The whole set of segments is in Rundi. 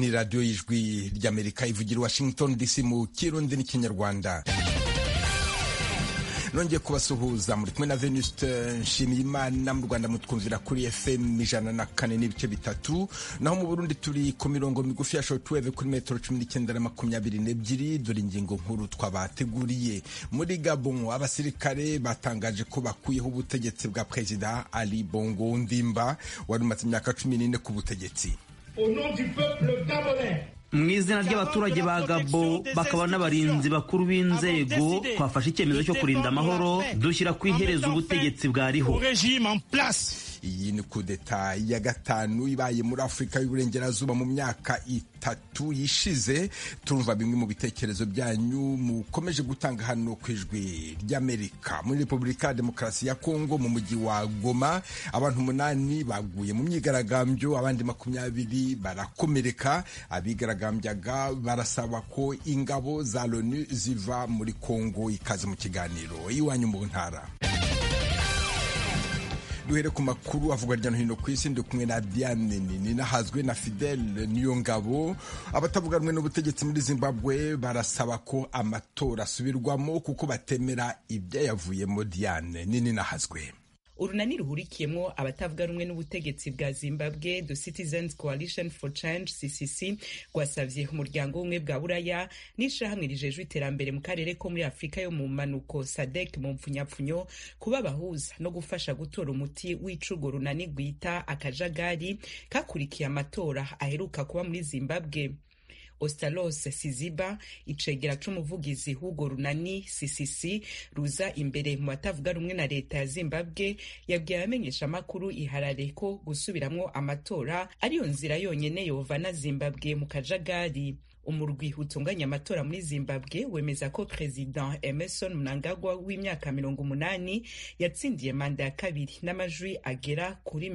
ni radiyo y'ijwi ry'Amerika ivugira Washington DC mu Kirundi n'Ikinyarwanda. Nongeye kubasuhuza muri kumwe na Venuste Nshimiyimana. Mu Rwanda mutwumvira kuri FM 104.3, naho mu Burundi turi ku mirongo migufi ya shortwave kuri metero 19 na 22. Dore ingingo nkuru twabateguriye. Muri Gabon abasirikare batangaje ko bakuyeho ubutegetsi bwa President Ali Bongo Ondimba wari umaze imyaka 14 ku butegetsi. Mu izina ry'abaturage ba Gabo bakaba n'abarinzi bakuru b'inzego twafashe icyemezo cyo kurinda amahoro dushyira ku iherezo ubutegetsi bwariho. Iyi ni kudeta ya gatanu ibaye muri Afurika y'Uburengerazuba mu myaka 3 yishize. Turumva bimwe mu bitekerezo byanyu mukomeje gutanga hano ku ijwi ry'Amerika. Muri Repubulika ya Demokarasi ya Kongo mu mujyi wa Goma abantu 8 baguye mu myigaragambyo, abandi 20 barakomereka. Abigaragambyaga barasaba ko ingabo za l'ONU ziva muri Kongo. Ikaze mu kiganiro iwanyu mu ntara. Duhere ku makuru avuga hirya no hino ku isi. Ndi kumwe na Diane Ninahazwe na Fidel Niyongabo. Abatavuga rumwe n'ubutegetsi muri Zimbabwe barasaba ko amatora asubirwamo kuko batemera ibyayavuyemo. Diane Ninahazwe. Urunani ruhurikiyemo abatavuga rumwe n'ubutegetsi bwa Zimbabwe, The Citizens Coalition for Change CCC, rwasavye umuryango w'ubumwe bwa Buraya n'ishirahamwe rijejwe iterambere mu karere ko muri Afurika yo mu manuko SADC mu mpfunyapfunyo kuba bahuza no gufasha gutora umuti w'icugo runani rwita akajagari kakurikiye amatora aheruka kuba muri Zimbabwe. Ostalos Siziba, icegera c'umuvugizi w'urwo runani CCC ruza imbere mu batavuga rumwe na leta ya Zimbabwe, yabwiye abamenyesha amakuru iharare ko gusubiramwo amatora ariyo nzira yonyene yovana Zimbabwe mu kajagari. Umurwi utunganya amatora muri Zimbabwe wemeza ko President Emmerson Mnangagwa w'imyaka 80 yatsindiye manda ya kabiri n'amajwi agera kuri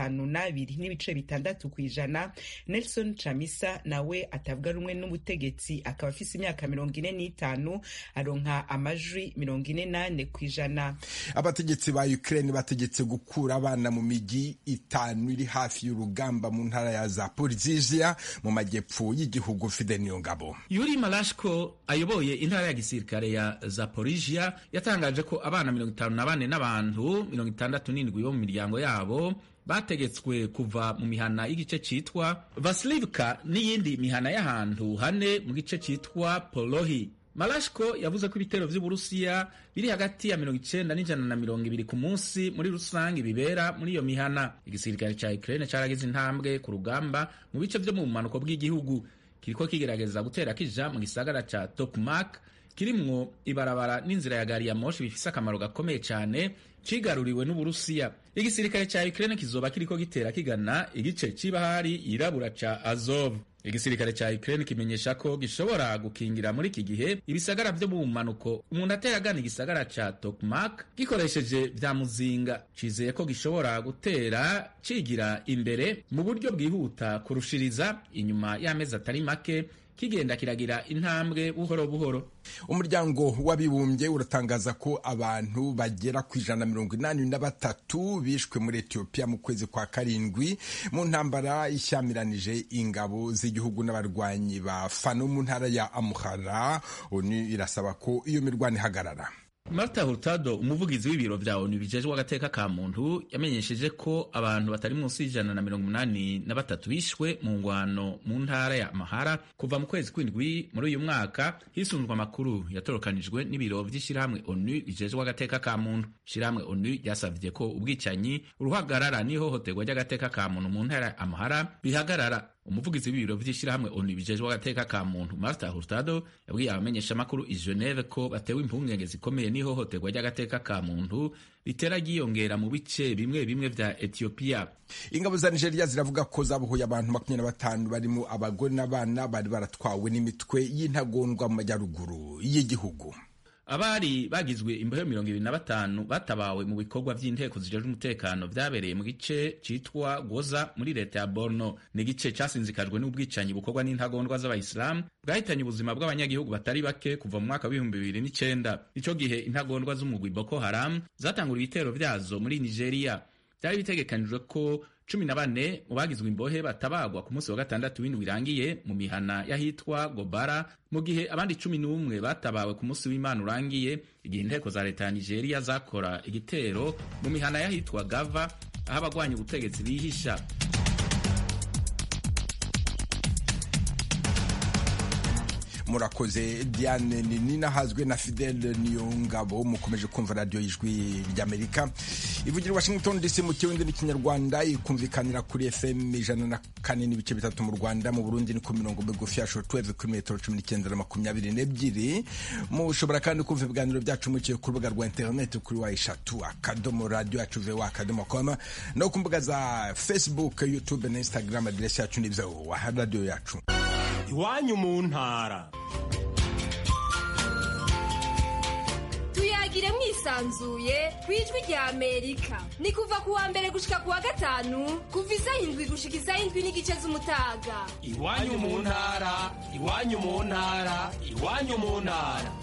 52.6%. Nelson Chamisa nawe atavuga rumwe n'ubutegetsi akaba afise imyaka 45 aronka amajwi 48%. Abategetsi ba Ukraine bategetse gukura abana mu migi 5 iri hafi y'urugamba mu ntara ya Zaporizhia mu majyepfo y'igihugu. Ngabo. Yuri Malashko ayoboye intara ya gisirikare ya Zaporizhia yatangaje ko abana 54 n'abantu 67 bo mu miryango yabo bategetswe kuva mu mihana y'igice citwa Vasilivka n'iyindi mihana y'ahantu hane mu gice citwa Polohi. Malashko yavuze ko ibitero vy'Uburusiya biri hagati ya 90 n'ijana na 200 ku munsi muri rusange bibera muri iyo mihana. Igisirikare ca Ukraine caragize intambwe ku rugamba mu bice vyo mu manuko bw'igihugu, kiriko kigerageza gutera kija mu gisagara ca Tokmak kirimwo ibarabara n'inzira ya gari ya moshi bifise akamaro gakomeye cyane cigaruriwe n'Uburusiya. Igisirikare ca Ukraine kizoba kiriko gitera kigana igice c'ibahari yirabura ca Azov. Igisirikare ca Ukraine kimenyesha ko gishobora gukingira muri iki gihe ibisagara vyo mu manuko umuntu ateragana igisagara ca Tokmak gikoresheje vya muzinga. Cizeye ko gishobora gutera cigira imbere mu buryo bwihuta kurushiriza inyuma y'amezi atari make kigenda kiragira intambwe buhoro buhoro. Umuryango w'abibumbye uratangaza ko abantu bagera ku 183 bishwe muri Ethiopia mu kwezi kwa karindwi mu ntambara ishyamiranyije ingabo z'igihugu n'abarwanyi ba Fano mu ntara ya Amhara. ONU irasaba ko iyo mirwano ihagarara. Marta Hurtado, umuvugizi w'ibiro vya ONU bijejwe agateka ka muntu, yamenyesheje ko abantu batari munsi y'183 bishwe mu ngwano mu ntara ya Amhara kuva mu kwezi kw'indwi muri uyu mwaka, hisunzwe amakuru yatorokanijwe n'ibiro vy'ishirahamwe ONU bijejwe agateka ka muntu. Ishirahamwe ONU ryasavye ko ubwicanyi, uruhagarara n'ihohoterwa ry'agateka ka muntu mu ntara ya Amhara bihagarara. Umuvugizi w'ibiro vy'ishirahamwe ONU bijejwe agateka ka muntu Marta Hurtado yabwiye abamenyesha amakuru i Geneve ko batewe impungenge zikomeye n'ihohoterwa ry'agateka ka muntu ritera ryiyongera mu bice bimwe bimwe vya Ethiopia. Ingabo za Nigeria ziravuga ko zabohoye abantu 25 barimo abagore n'abana bari baratwawe n'imitwe y'intagondwa mu majyaruguru y'igihugu. Abari bagizwe imbohe 25 batabawe mu bikorwa vy'inteko zijejwe umutekano vyabereye mu gice citwa Goza muri leta ya Borno. Ni gice casinzikajwe n'ubwicanyi bukorwa n'intagondwa z'abayisilamu bwahitanye ubuzima bw'abanyagihugu batari bake kuva mu mwaka wa 2009. Ico gihe intagondwa z'umugwi Boko Haram zatangura ibitero vyazo muri Nigeria. Byari bitegekanijwe ko 14 mu bagizwe imbohe batabagwa ku munsi wa gatandatu w'indwi irangiye mu mihana y'ahitwa Gobara, mu gihe abandi 11 batabawe ku munsi w'Imana urangiye igihe inteko za leta ya Nigeria zakora igitero mu mihana y'ahitwa Gava aho abagwanya ubutegetsi bihisha. Murakoze Diane Nina hazwe na Fidel Niyongabo. Mukomeje kumva radio y'Ijwi ry'Amerika ivugira Washington DC mu kirundi n'ikinyarwanda, ikumvikanira kuri FM 104.3 mu Rwanda, mu Burundi ni ku mirongo migufi ya shortwave kuri metero 1922. Mushobora kandi kumva ibiganiro byacu muciye ku rubuga rwa internet kuri wa@radio.com no ku mbuga za Facebook, YouTube na Instagram. Adresi yacu ni radio yacu. Iwanyu mu ntara. Tuyagire mwisanzuye kwijwi rya Amerika. Ni kuva kuwa mbere gushika kuwa gatanu kuva 7 gushika 7 n'igice z'umutaga. Iwanyu mu ntara, iwanyu mu ntara, iwanyu mu ntara.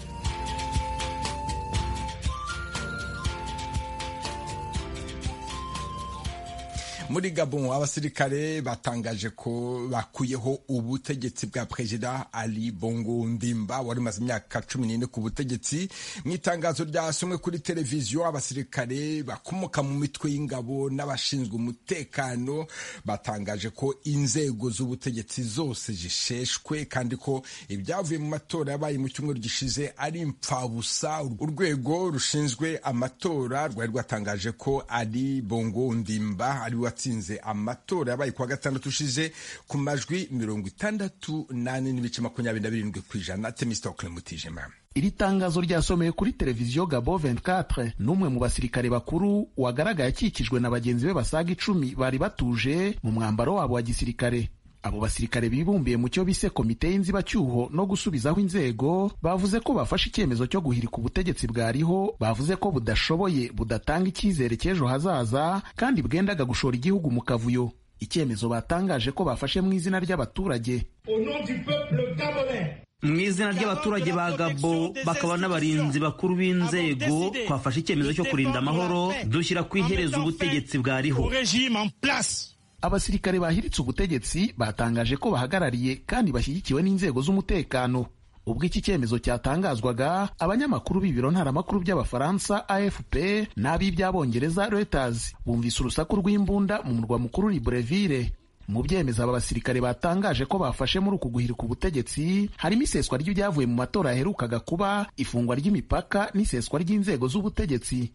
Muri Gabon abasirikare batangaje ko bakuyeho ubutegetsi bwa President Ali Bongo Ondimba wari maze imyaka 14 ku butegetsi. Mu itangazo ryasomwe kuri televiziyo, abasirikare bakomoka mu mitwe y'ingabo n'abashinzwe umutekano batangaje ko inzego z'ubutegetsi zose zisheshwe kandi ko ibyavuye mu matora yabaye mu cyumweru gishize ari impfabusa. Urwego rushinzwe amatora rwari rwatangaje ko Ali Bongo Ondimba ari watsinze amatora yabaye kuwa gatandatu ushize ku majwi 68.27%. Temistokle Mutijima. Iri tangazo ryasomeye kuri televiziyo Gabo 24 n'umwe mu basirikare bakuru wagaragaye akikijwe na bagenzi be basaga 10 bari batuje mu mwambaro wabo wa gisirikare. Abo basirikare bibumbiye mu cyo bise komite y'inzibacyuho no gusubizaho inzego bavuze ko bafashe icyemezo cyo guhirika ubutegetsi bwariho, bavuze ko budashoboye, budatanga icyizere cy'ejo hazaza kandi bwendaga gushora igihugu mu kavuyo. Icyemezo batangaje ko bafashe mu izina ry'abaturage. Mu izina ry'abaturage ba Gabo bakaba n'abarinzi bakuru b'inzego, twafashe icyemezo cyo kurinda amahoro, dushyira ku iherezo ubutegetsi bwariho. Abasirikare bahiritse ubutegetsi batangaje ko bahagarariye kandi bashyigikiwe n'inzego z'umutekano. Ubwo iki cyemezo cyatangazwaga, abanyamakuru b'ibiro ntaramakuru by'Abafaransa AFP n'ab'iby'Abongereza Reuters bumvise urusaku rw'imbunda mu murwa mukuru Libreville. Mu byemeza aba basirikare batangaje ko bafashe muri uku guhirika ubutegetsi harimo iseswa ry'ibyavuye mu matora yaherukaga kuba, ifungwa ry'imipaka n'iseswa ry'inzego z'ubutegetsi.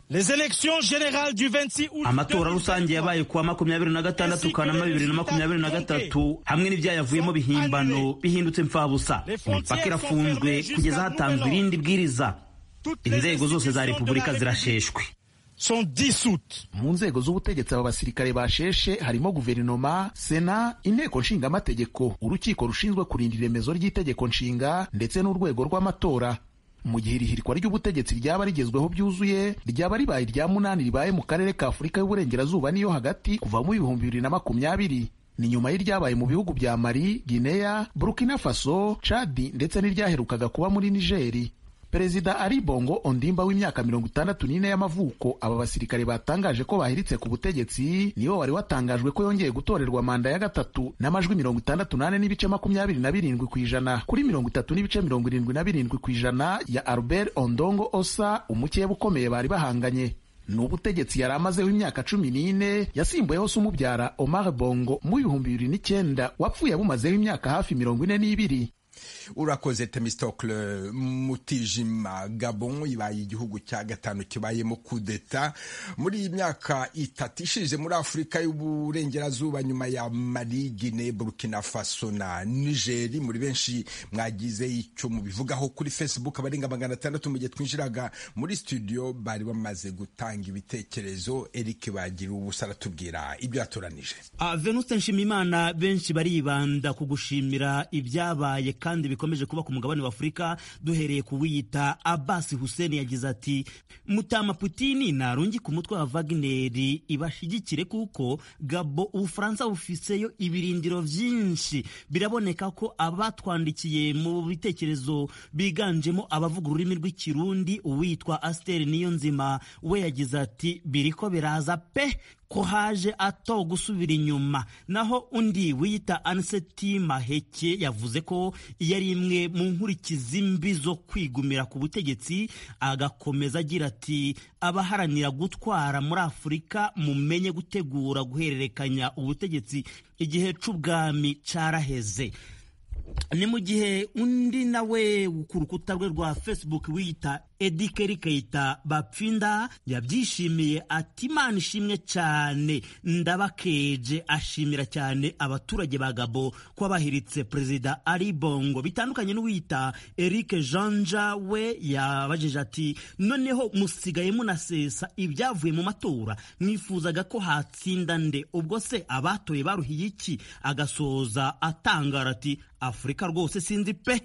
Amatora rusange yabaye kuwa 26 Kanama 2023 hamwe n'ibyayavuyemo bihimbano bihindutse mfabusa. Imipaka irafunzwe kugeza hatanzwe irindi bwiriza. Inzego zose za Repubulika zirasheshwe. Mu nzego z'ubutegetsi aba basirikare basheshe harimo guverinoma, sena, inteko nshingamategeko, urukiko rushinzwe kurinda iremezo ry'itegeko nshinga ndetse n'urwego rw'amatora. Mu gihe irihirikwa ry'ubutegetsi ryaba rigezweho byuzuye, ryaba ribaye irya 8 ribaye mu karere ka Afurika y'Uburengerazuba niyo hagati kuva mu 2020. Ni nyuma y'iryabaye mu bihugu bya Mali, Guinea, Burkina Faso, Chad ndetse n'iryaherukaga kuba muri Nigeri. Perezida Ali Bongo Ondimba w'imyaka 64 y'amavuko aba basirikare batangaje ko bahiritse ku butegetsi nibo wari watangajwe ko yongeye gutorerwa manda ya gatatu n'amajwi 68.27% kuri 30.77% ya Albert Ondongo Osa, umukeba ukomeye bari bahanganye. N'ubutegetsi yari amazeho imyaka 14 yasimbuyeho se umubyara Omar Bongo mu 2009 wapfuye bumazeho imyaka hafi 42. Urakoze Temistokle Mutijima. Gabon ibaye igihugu cya gatanu kibayemo kudeta muri iyi myaka 3 ishize muri Afurika y'Uburengerazuba nyuma ya Mali, Guinea, Burkina Faso na Niger. Muri benshi mwagize icyo mubivugaho kuri Facebook. Abarenga 600 mu gihe twinjiraga muri studio bari bamaze gutanga ibitekerezo. Eric bagira ubusara tubwira ibyo yatoranije. Venuste Nshimimana, benshi baribanda kugushimira ibyabaye kandi bikomeje kuba ku mugabane wa Afurika, duhereye ku wiyita Abbas Hussein. Yagize ati Mutama Putini narungi ku mutwe wa Wagner ibashigikire kuko Gabo Ubufaransa bufiseyo ibirindiro byinshi. Biraboneka ko abatwandikiye mu bitekerezo biganjemo abavuga ururimi rw'ikirundi, uwitwa Aster Niyonzima we yagize ati biriko biraza pe ko haje ato gusubira inyuma. Naho undi wiyita Anseti Maheke yavuze ko iyo ari imwe mu nkurikizi mbi zo kwigumira ku butegetsi, agakomeza agira ati abaharanira gutwara muri Afurika mumenye gutegura guhererekanya ubutegetsi igihe c'ubwami caraheze. Ni mu gihe undi nawe ku rukuta rwe rwa Facebook wiyita Edikeri Keita Bapfinda yabyishimiye ati Imana ishimwe cyane, ndabakeje. Ashimira cyane abaturage ba Gabo ko bahiritse Perezida Ali Bongo. Bitandukanye n'uwita Eric Janja we yabajije ati noneho musigaye munasesa ibyavuye mu matora, mwifuzaga ko hatsinda nde? Ubwo se abatoye baruhiye iki? Agasoza atangara ati Afurika rwose sinzi pe.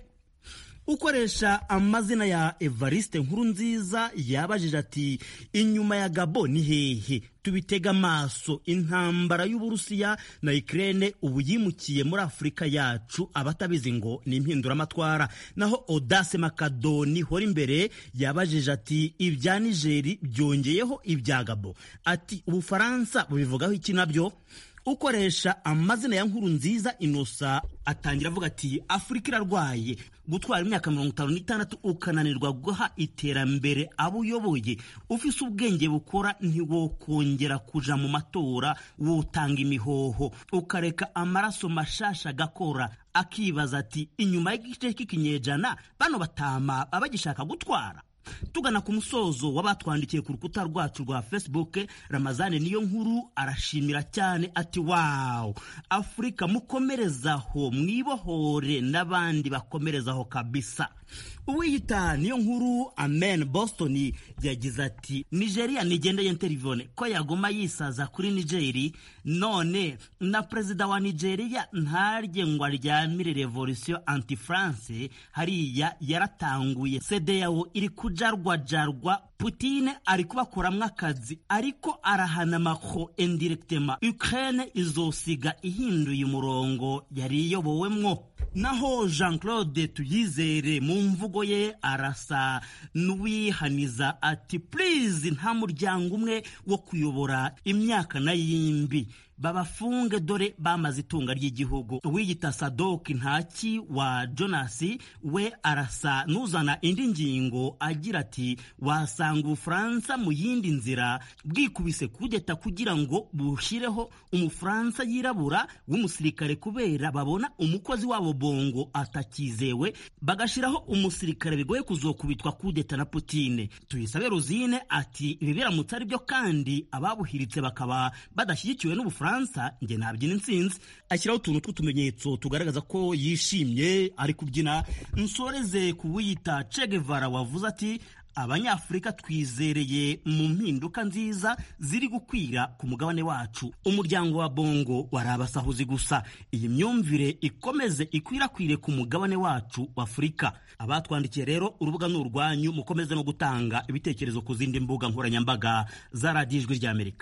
Ukoresha amazina ya Evariste Nkurunziza yabajije ati inyuma ya Gabo ni hehe? Tubitega amaso, intambara y'Uburusiya na Ukraine ubu yimukiye muri Afurika yacu, abatabizi ngo ni impinduramatwara. Naho Audace Makadoni hori imbere yabajije ati ibya Nigeri byongeyeho ibya Gabo, ati Ubufaransa bubivugaho iki nabyo? Ukoresha amazina ya Nkurunziza Inosa atangira avuga ati Afurika irarwaye, gutwara imyaka 56 ukananirwa guha iterambere abo uyoboye, ufise ubwenge bukora ntiwokongera kuja mu matora, wotanga imihoho ukareka amaraso mashasha gakora. Akibaza ati inyuma y'igice k'ikinyejana bano batama abagishaka gutwara. Tugana ku musozo w'abatwandikiye ku rukuta rwacu rwa Facebook, Ramazane niyo nkuru arashimira cyane ati wow, Afurika mukomerezaho, mwibohore n'abandi bakomerezaho kabisa. Uwiyita niyo nkuru Amen Boston yagize ati Nigeria nigendeye intervone ko yagoma yisaza kuri Nigeri, none na Perezida wa Nigeria ntarye ngo aryamire revolution anti France hariya yaratanguye. CEDEAO iri kujarwa, Putin ari kubakoramwo akazi ariko arahana Macron indirectement. Ukraine izosiga ihinduye umurongo yari iyobowemwo. Naho Jean-Claude Tuyizere mu mvugo ye arasa n'uwihaniza ati please nta muryango umwe wo kuyobora imyaka na yimbi, babafunge dore bamaze itunga ry'igihugu. Wiyita Sadoki Ntaki wa Jonas we arasa nuzana indi ngingo agira ati wasanga Ubufaransa mu yindi nzira bwikubise kudeta kugira ngo bushireho Umufaransa yirabura w'umusirikare kubera babona umukozi wabo Bongo atakizewe, bagashiraho umusirikare bigoye kuzokubitwa kudeta na Putin. Tuyisabe Rosine ati ibi biramutse ari byo kandi ababuhiritse bakaba badashyigikiwe n'Ubufaransa, nge nabyina intsinzi. Ashyiraho utuntu tw'utumenyetso tugaragaza ko yishimye ari kubyina. Nsoreze kuwiyita Che Guevara wavuze ati Abanyafurika twizereye mu mpinduka nziza ziri gukwira ku mugabane wacu. Umuryango wa Bongo warabasahuzi gusa, iyi myumvire ikomeze ikwirakwire ku mugabane wacu wa Afurika. Abatwandikiye rero urubuga n'urwanyu, mukomeze no gutanga ibitekerezo ku zindi mbuga nkoranyambaga za Radio Ijwi ry'Amerika.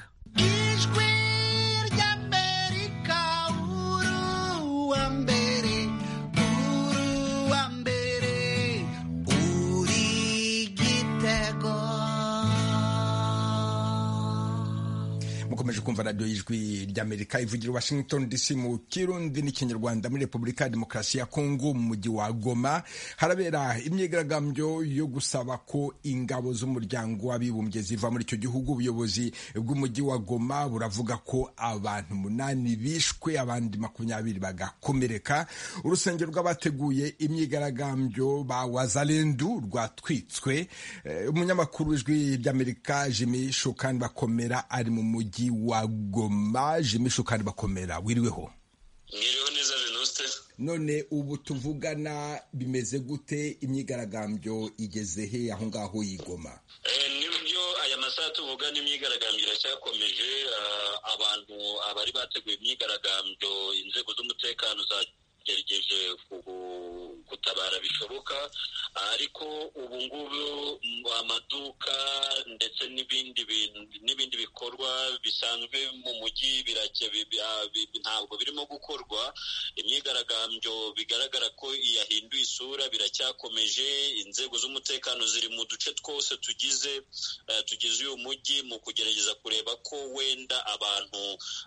Mukomeje kumva Radio Ijwi ry'Amerika ivugira Washington DC mu Kirundi n'Ikinyarwanda. Muri Republika ya Demokarasi ya Kongo mu mujyi wa Goma harabera imyigaragambyo yo gusaba ko ingabo z'umuryango w'abibumbye ziva muri icyo gihugu. Ubuyobozi bw'umujyi wa Goma buravuga ko abantu 8 bishwe, abandi 20 bagakomereka. Urusengero rw'abateguye imyigaragambyo ba Wazalendu rwatwitswe. Umunyamakuru w'Ijwi ry'Amerika Jimmy Shukani Bakomera ari mu mujyi wa Goma. Jimmy Shukani Bakomera, wiriweho? Mwiriweho neza Venuste. None ubu tuvugana bimeze gute? Imyigaragambyo igeze he aho ngaho yigoma? Nibyo aya masaha tuvugana imyigaragambyo iracyakomeje. Abantu abari bateguye imyigaragambyo, inzego z'umutekano zagerageje gutabara bishoboka, ariko ubu ngubu amaduka ndetse n'ibindi bikorwa bisanzwe mu mujyi ntabwo birimo gukorwa. Imyigaragambyo bigaragara ko yahinduye isura, biracyakomeje. Inzego z'umutekano ziri mu duce twose tugize uyu mujyi mu kugerageza kureba ko wenda abantu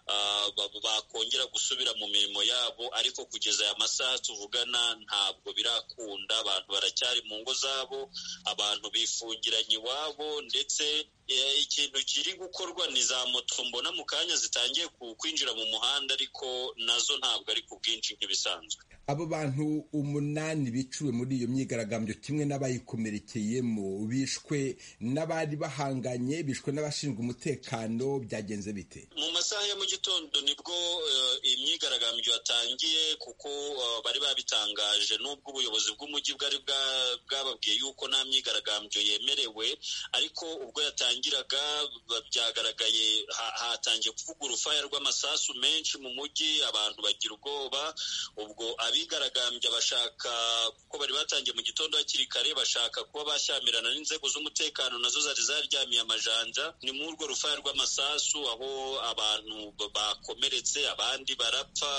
bakongera gusubira mu mirimo yabo, ariko kugeza aya masaha tuvugana ntabwo birakunda. Abantu baracyari mu ngo zabo, abantu bifungiranye iwabo, ndetse ikintu kiri gukorwa ni za moto mbona mu kanya zitangiye kwinjira mu muhanda, ariko nazo ntabwo ari ku bwinshi nk'ibisanzwe. Abo bantu 8 biciwe muri iyo myigaragambyo kimwe n'abayikomerekeyemo bishwe n'abari bahanganye, bishwe n'abashinzwe umutekano, byagenze bite? Mu masaha ya mu gitondo nibwo imyigaragambyo yatangiye, kuko bari babitangaje, n'ubwo ubuyobozi bw'umujyi bwari bwababwiye yuko nta myigaragambyo yemerewe, ariko ubwo yatangiraga byagaragaye hatangiye kuvuga urufaya rw'amasasu menshi mu mujyi, abantu bagira ubwoba. Ubwo abigaragambya bashaka, kuko bari batangiye mu gitondo hakiri kare, bashaka kuba bashyamirana n'inzego z'umutekano, nazo zari zaryamiye amajanja. Ni muri urwo rufaya rw'amasasu aho abantu bakomeretse, abandi barapfa,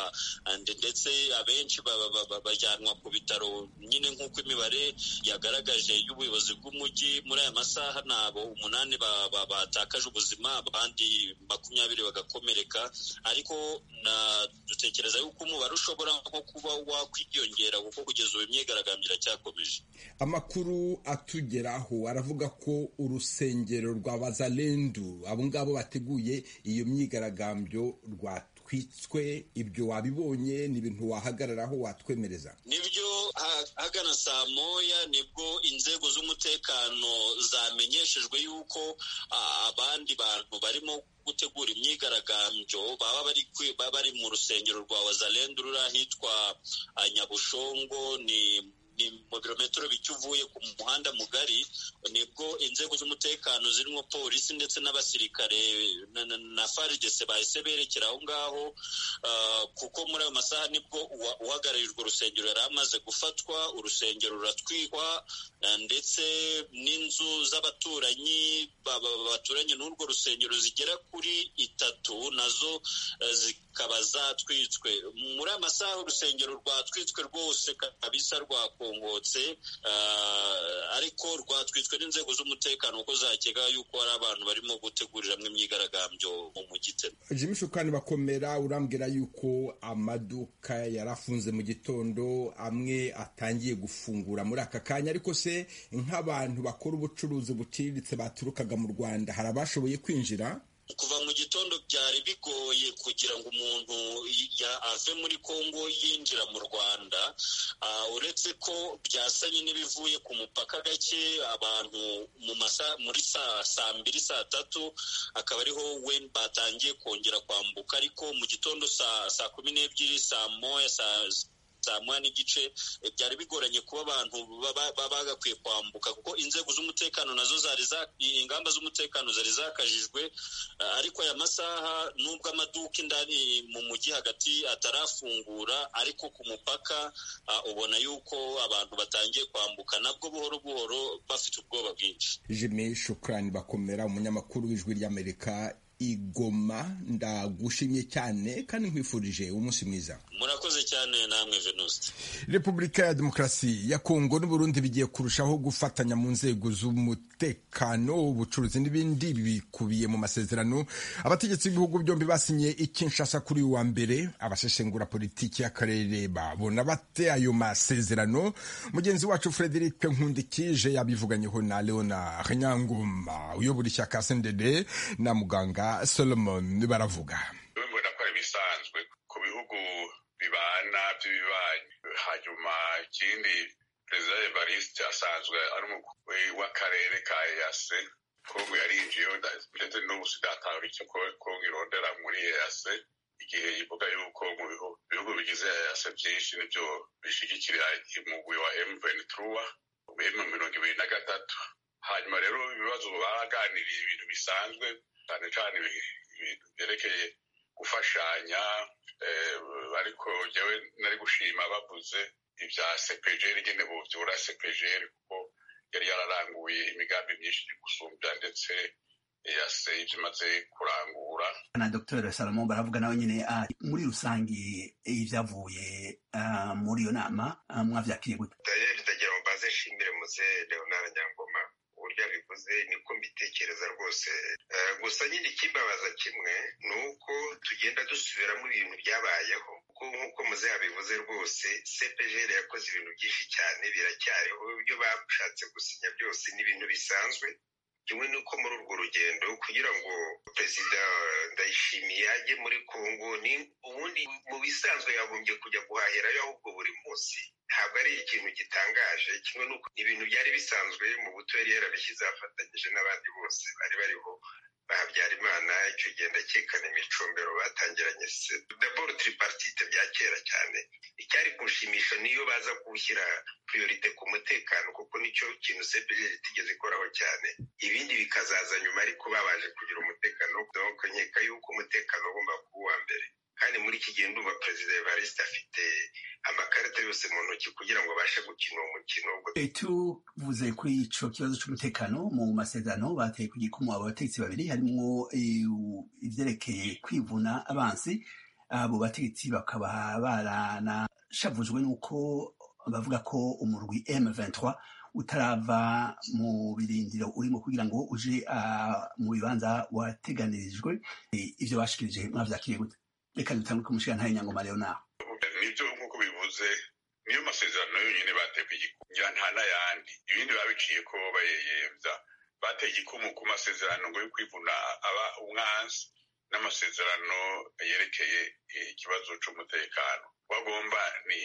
ndetse abenshi bajyanwa ku bitaro, nyine nk'uko imibare yagaragaje y'ubuyobozi bw'umujyi. Muri aya masaha nabo 8 batakaje ubuzima, abandi 20 bagakomereka, ariko dutekereza yuko umubare ushobora nko kuba wakwiyongera, kuko kugeza ubu imyigaragambyo iracyakomeje. Amakuru atugeraho aravuga ko urusengero rwa Wazalendo, abo ngabo bateguye iyo myigaragambyo, rwatwitswe. Ibyo wabibonye? ni ibintu wahagararaho watwemereza? Nibyo, hagana saa moya nibwo inzego z'umutekano zamenyeshejwe yuko abandi bantu barimo gutegura imyigaragambyo baba bari mu rusengero rwa Wazalendo ruri ahitwa Nyabushongo, ni mu birometero bike uvuye ku muhanda mugari. Nibwo inzego z'umutekano zirimo polisi ndetse n'abasirikare na FARDC bahise berekera aho ngaho, kuko muri ayo masaha nibwo uhagarariye urwo rusengero yari amaze gufatwa. Urusengero ruratwikwa, ndetse n'inzu z'abaturanyi baturanye n'urwo rusengero zigera kuri 3 nazo zikaba zatwitswe. Muri aya masaha urusengero rwatwitswe rwose kabisa, rwakongotse, ariko rwatwitswe n'inzego z'umutekano kuko zakeka yuko hari abantu barimo guteguriramwe imyigaragambyo mu mujyi. Jimmy Shukani Bakomera, urambwira yuko amaduka yarafunze mu gitondo, amwe atangiye gufungura muri aka kanya, ariko se nk'abantu bakora ubucuruzi buciriritse baturukaga mu Rwanda, hari abashoboye kwinjira? Kuva mu gitondo byari bigoye kugira ngo umuntu ave muri Kongo yinjira mu Rwanda, uretse ko byasanye n'ibivuye ku mupaka gake. Abantu muri saa 2 saa 3 akaba ariho batangiye kongera kwambuka, ariko mu gitondo saa 12 saa moya saa moya n'igice byari bigoranye kuba abantu bagakwiye kwambuka, kuko inzego z'umutekano nazo ingamba z'umutekano zari zakajijwe. Ariko aya masaha nubwo amaduka indani mu mujyi hagati atarafungura, ariko ku mupaka ubona yuko abantu batangiye kwambuka, nabwo buhoro buhoro bafite ubwoba bwinshi. Jimmy Shukani Bakomera, umunyamakuru w'Ijwi ry'Amerika i Goma, ndagushimye cyane kandi nkwifurije umunsi mwiza. Murakoze cyane namwe Venuste. Repubulika ya Demokarasi ya Kongo n'u Burundi bigiye kurushaho gufatanya mu nzego z'umutekano, ubucuruzi n'ibindi bikubiye mu masezerano abategetsi b'ibihugu byombi basinye i Kinshasa kuri uyu wa mbere. Abasesengura politiki y'akarere babona bate ayo masezerano? Mugenzi wacu Frederic Nkundikije yabivuganyeho na Leona Nyangoma uyobora ishyaka CNDD na muganga Solomon baravuga. Mbona ko bisanzwe ku bihugu bibana by'ibibanye. Hanyuma ikindi, Perezida Evariste asanzwe ari umukuru w'akarere ka EAC. Kongo yarinjiyeho ndetse n'ubu sidatahura icyo Kongo irondera muri EAC, igihe ivuga yuko mu bihugu bigize EAC byinshi nibyo bishigikira umugwi wa M23 M23. Hanyuma rero ibibazo baraganiriye ibintu bisanzwe, cyane cyane ibintu byerekeye gufashanya, ariko jewe nari gushima bavuze ibya CPGL nyene bovyura CPGL kuko yari yararanguye imigambi myinshi gusumbya ndetse yase ivyo imaze kurangura. Na Dr. Salomon baravuga nawe nyene muri rusangi ivyavuye muri iyo nama mwavyakiriye gute? Ndagira ngo baze nshimire muze Leonard Nyangoma uburyo abivuze niko mbitekereza rwose. Gusa nyine ikimbabaza kimwe ni uko tugenda dusubiramo ibintu byabayeho nk'uko muze yabivuze rwose. CPGL yakoze ibintu byinshi cyane biracyariho, ibyo bashatse gusinya byose ni ibintu bisanzwe. Kimwe nuko muri urwo rugendo kugira ngo Perezida Ndayishimiye ajye muri Kongo, ni ubundi mu bisanzwe yagombye kujya guhahirayo ahubwo buri munsi, ntabwo ari ikintu gitangaje. Kimwe nuko ibintu byari bisanzwe mu buto yari yarabishyize afatanyije n'abandi bose bari bariho Habyarimana. Icyo genda cyekana imicombero batangiranye d'abord tripartite bya kera cyane. Icyari kunshimisha niyo baza gushyira priorite ku mutekano, kuko nicyo kintu CPGL itigeze ikoraho cyane, ibindi bikazaza nyuma, ariko babaje kugira umutekano. Donc nkeka yuko umutekano ugomba kuba uwa mbere, kandi muri iki gihe ndumva Perezida Evariste afite amakarita yose mu ntoki kugira ngo abashe gukina uwo mukino. Tuvuze kuri ico kibazo c'umutekano mu masezerano bateye ku gikumu abategetsi babiri, harimwo ivyerekeye kwivuna abansi. Abo bategetsi bakaba baranashavujwe n'uko bavuga ko umurwi M23 utarava mu birindiro urimo kugira ngo uje mu bibanza wateganirijwe. Ivyo bashikirije mwavyakiriye gute? Reka dutangure ku mushikirantahe Nyangoma Leonard. Nibyo nk'uko bivuze, niyo masezerano yonyine bateye ku gikumu, nta n'ayandi. Ibindi babiciye ko bayeyemvya. Bateye igikumu ku masezerano ngo yo kwivuna umwansi n'amasezerano yerekeye ikibazo c'umutekano. Bagomba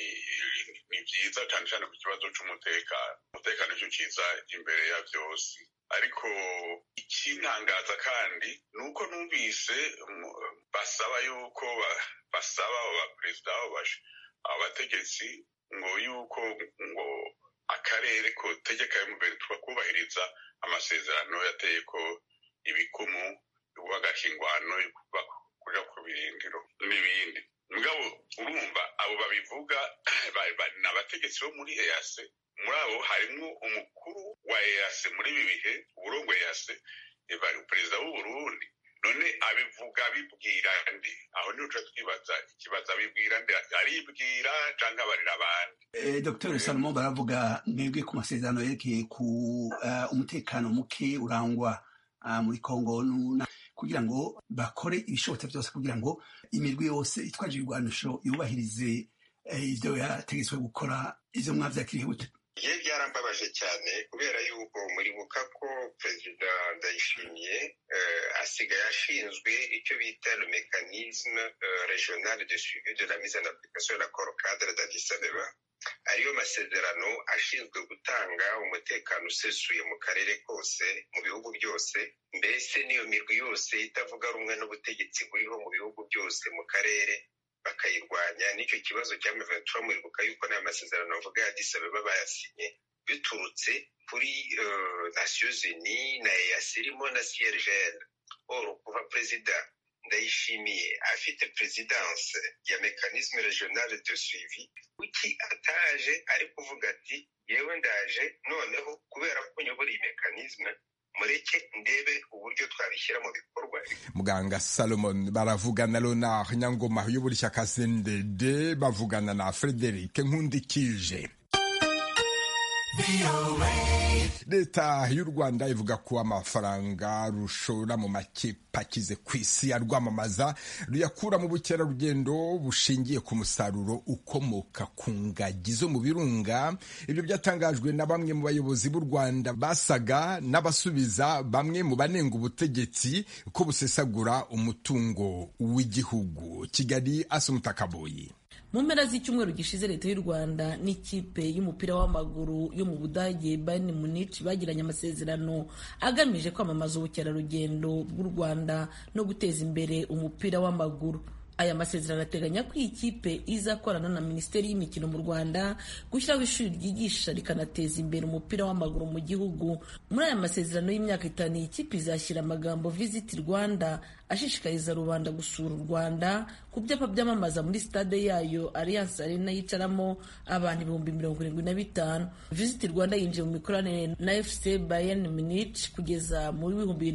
ni vyiza cyane cyane ku kibazo c'umutekano. Umutekano nico ciza imbere ya vyose. Ariko ikintangaza kandi nuko numvise basaba yuko basaba abaperezida abategetsi ngo yuko ngo akarere ko tegeka y'umubiri twakubahiriza amasezerano yateye ko ibikumu wagashingwano kuja ku birindiro n'ibindi. Mugabo urumva abo babivuga n'abategetsi bo muri EAC. Muri abo harimwo umukuru wa EAC muri ibi bihe, uburongo EAC bari perezida w'u Burundi. None abivuga bibwira ndi? Aho niho twibaza ikibazo, abibwira ndi, aribwira canke abarira abandi? Dr. Salomon baravuga mwebwe ku masezerano yerekeye ku umutekano muke urangwa muri Kongo kugira ngo bakore ibishobotse byose kugira ngo imirwi yose itwaje ibigwanisho yubahirize ivyo yategetswe gukora. Ivyo mwavyakiriye gute? Ye byarambabaje cyane kubera yuko muribuka ko Perezida Ndayishimiye asigaye ashinzwe icyo bita le mécanisme régional de suivi de la mise en application de l'accord cadre d'Addis Abeba, ariyo masezerano ashinzwe gutanga umutekano usesuye mu karere kose mu bihugu byose. Mbese niyo mirwi yose itavuga rumwe n'ubutegetsi buriho mu bihugu byose mu karere bakayirwanya. N'icyo kibazo cya M23 muribuka yuko n'aya masezerano avuga ya Addis Abeba bayasinye biturutse kuri Nations Unies na EAC irimo na CIRGL. Kuva Perezida Ndayishimiye afite presidence ya mécanisme régional de suivi, kuki ataje ari kuvuga ati yewe ndaje noneho kubera ko nyobora iyi mécanisme mureke ndebe uburyo twabishyira mu bikorwa. Muganga Salomon baravugana Leonard Nyangoma uyobora ishyaka CNDD, bavugana na Frederic Nkundikije. Leta y'u Rwanda ivuga ko amafaranga rushora mu makipe akize ku isi arwamamaza ruyakura mu bukerarugendo bushingiye ku musaruro ukomoka ku ngagi zo mu birunga. Ibyo byatangajwe na bamwe mu bayobozi b'u Rwanda basaga n'abasubiza bamwe mu banenga ubutegetsi ko busesagura umutungo w'igihugu. Kigali, Asumta Kaboyi. Mu mpera z'icyumweru gishize leta y'u Rwanda n'ikipe y'umupira w'amaguru yo mu Budage Bayern Munich bagiranye amasezerano agamije kwamamaza ubukerarugendo bw'u Rwanda no guteza imbere umupira w'amaguru. Aya masezerano ateganya ko iyi kipe izakorana na Minisiteri y'Imikino mu Rwanda gushyiraho ishuri ryigisha rikanateza imbere umupira w'amaguru mu gihugu. Muri aya masezerano y'imyaka 5 iyi kipe izashyira amagambo Visit Rwanda ashishikariza rubanda gusura u Rwanda ku byapa byamamaza muri stade yayo Alliance Arena yicaramo abantu 75,000. Visit Rwanda yinjiye mu mikoranire na FC Bayern Munich kugeza muri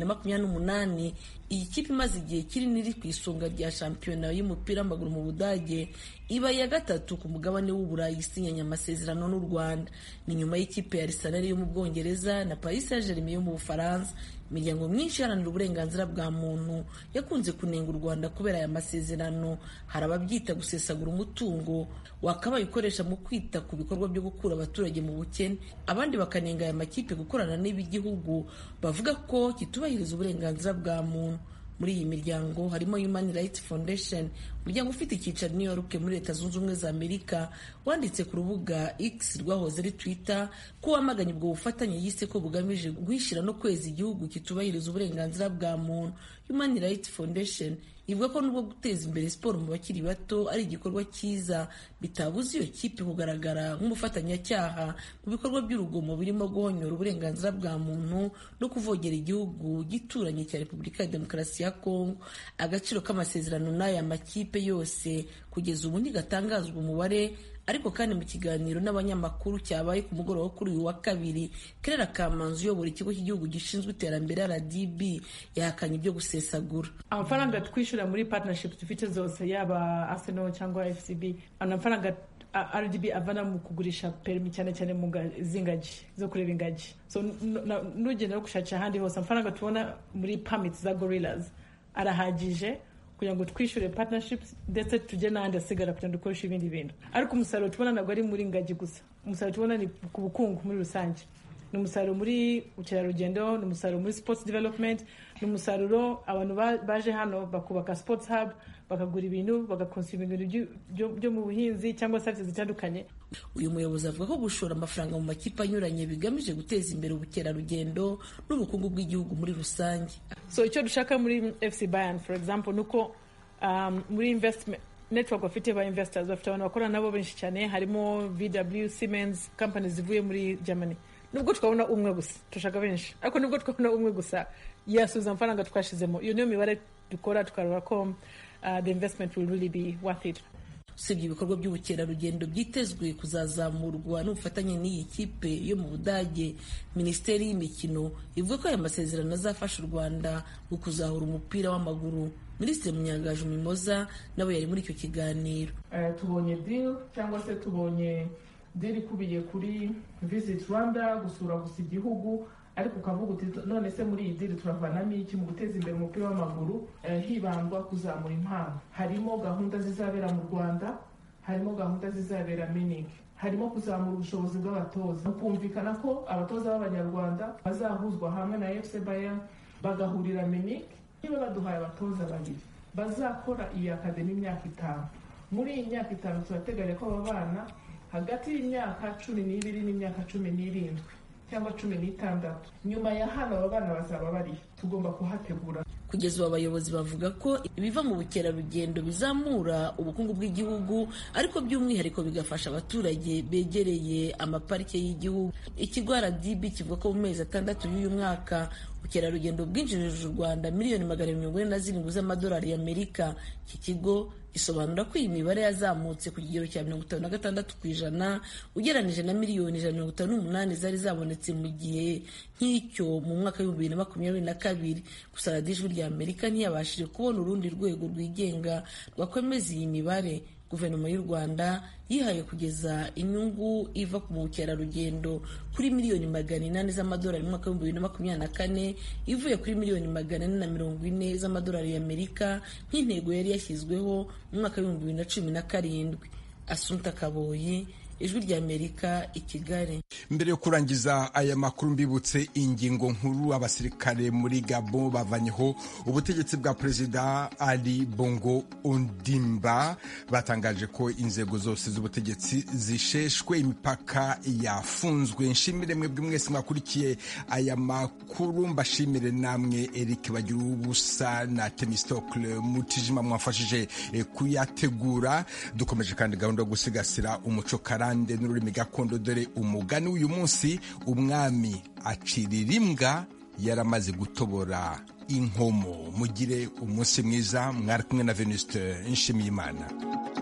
2028. Iyi kipe imaze igihe kinini iri ku isonga rya shampiyona y'umupira w'amaguru mu Budage, iba iya gatatu ku mugabane w'Uburayi isinyanye amasezerano n'u Rwanda. Ni nyuma y'ikipe ya Arsenal yo mu Bwongereza na Paris Saint-Germain yo mu Bufaransa. Imiryango myinshi iharanira uburenganzira bwa muntu yakunze kunenga u Rwanda kubera aya masezerano. Hari ababyita gusesagura umutungo wakabaye ukoresha mu kwita ku bikorwa byo gukura abaturage mu bukene. Abandi bakanenga aya makipe gukorana n'ibigihugu bavuga ko kitubahiriza uburenganzira bwa muntu. Muri iyi miryango harimo Human Rights Foundation, umuryango ufite icyicaro New York muri Leta Zunze Ubumwe za Amerika, wanditse ku rubuga X rwahoze ari Twitter ko wamaganye ubwo bufatanye yise ko bugamije guhishira no kweza igihugu kitubahiriza uburenganzira bwa muntu. Human Rights Foundation ivuga ko nubwo guteza imbere siporo mu bakiri bato ari igikorwa cyiza, bitabuze iyo kipe kugaragara nk'umufatanyacyaha mu bikorwa by'urugomo birimo guhonyora uburenganzira bwa muntu no kuvogera igihugu gituranye cya Repubulika ya Demokarasi ya Kongo. Agaciro k'amasezerano n'aya makipe yose kugeza ubu ntigatangazwa umubare, ariko kandi mu kiganiro n'abanyamakuru cyabaye ku mugoroba kuri uyu wa kabiri, Claire Kamanzi uyobora ikigo cy'igihugu gishinzwe iterambere RDB yahakanye ibyo gusesagura. Amafaranga twishyura muri partnerships dufite zose, yaba Arsenal cyangwa FCB, amafaranga RDB avana mu kugurisha perimi cyane cyane mu z'ingagi zo kureba ingagi. So nugenda no gushakira ahandi hose, amafaranga tubona muri permits za Gorillas arahagije kugira ngo twishyure partnerships ndetse tujye n'ahandi asigara kugira ngo dukoreshe ibindi bintu. Ariko umusaruro tubona ntabwo ari muri ingagi gusa, umusaruro tubona ni ku bukungu muri rusange. Ni umusaruro muri ubukerarugendo, ni umusaruro muri sports development, ni umusaruro abantu baje hano bakubaka sports hub, bakagura ibintu, bagakonsuma ibintu byo mu buhinzi cyangwa services zitandukanye. Uyu muyobozi avuga ko gushora amafaranga mu makipe anyuranye bigamije guteza imbere ubukerarugendo n'ubukungu bw'igihugu muri rusange. So icyo dushaka muri FC Bayern for example nuko muri investment network bafite ba investors, bafite abantu bakorana nabo benshi cyane, harimo VW, Siemens, companies zivuye muri Germany. Nubwo twabona umwe gusa, tushaka benshi, ariko nubwo twabona umwe gusa yasubiza amafaranga twashizemo, iyo niyo mibare dukora tukarora ko the investment will really be worth it. Usibye ibikorwa by'ubukerarugendo byitezwe kuzazamurwa n'ubufatanye n'iyi kipe yo mu Budage, Minisiteri y'Imikino ivuga ko aya masezerano azafasha u Rwanda mu kuzahura umupira w'amaguru. Minisitiri Munyangaju Mimoza nawe yari muri icyo kiganiro. Tubonye deal cyangwa se tubonye deal ikubiye kuri Visit Rwanda, gusura gusa igihugu, ariko ukavuga uti none se muri iyi deal turavanamo iki mu guteza imbere umupira w'amaguru? Hibandwa kuzamura impano. Harimo gahunda zizabera mu Rwanda, harimo gahunda zizabera Munich, harimo kuzamura ubushobozi bw'abatoza, kumvikana ko abatoza b'Abanyarwanda bazahuzwa hamwe na FC Bayern bagahurira Munich. Niba baduhaye abatoza babiri bazakora iyi akademi imyaka 5, muri iyi myaka 5 turateganya ko aba bana hagati y'imyaka 12 n'imyaka 17 cyangwa 16, nyuma ya hano aba bana bazaba bari, tugomba kuhategura. Kugeza ubu abayobozi bavuga ko ibiva mu bukerarugendo bizamura ubukungu bw'igihugu, ariko by'umwihariko bigafasha abaturage begereye amaparike y'igihugu. Ikigo RDB kivuga ko mu mezi 6 y'uyu mwaka ubukerarugendo bwinjirije u Rwanda miliyoni 147 z'amadolari y'Amerika. Iki kigo gisobanura ko iyi mibare yazamutse ku kigero cya 56% ugereranije na miliyoni 158 zari zabonetse mu gihe nk'icyo mu mwaka wa 2022. Gusa radijwi rya Amerika ntiyabashije kubona urundi rwego rwigenga rwakomeza iyi mibare. Guverinoma y'u Rwanda yihaye kugeza inyungu iva ku bukerarugendo kuri miliyoni 800 z'amadolari mu mwaka wa 2024 ivuye kuri miliyoni 440 z'amadolari y'Amerika nk'intego yari yashyizweho mu mwaka wa 2017. Assunta Kaboyi, ijwi ry'Amerika i Kigali. Mbere yo kurangiza aya makuru mbibutse ingingo nkuru. Abasirikare muri Gabon bavanyeho ubutegetsi bwa Perezida Ali Bongo Ondimba, batangaje ko inzego zose z'ubutegetsi zisheshwe, imipaka yafunzwe. Nshimire mwebwe mwese mwakurikiye aya makuru, mbashimire namwe Eric Bagirubusa na Temistocle Mutijima mwafashije kuyategura. Dukomeje kandi gahunda yo gusigasira umuco karande n'ururimi gakondo, dore umugani uyu munsi: umwami acirira imbwa yaramaze gutobora inkomo. Mugire umunsi mwiza. Mwari kumwe na Venuste Nshimiyimana.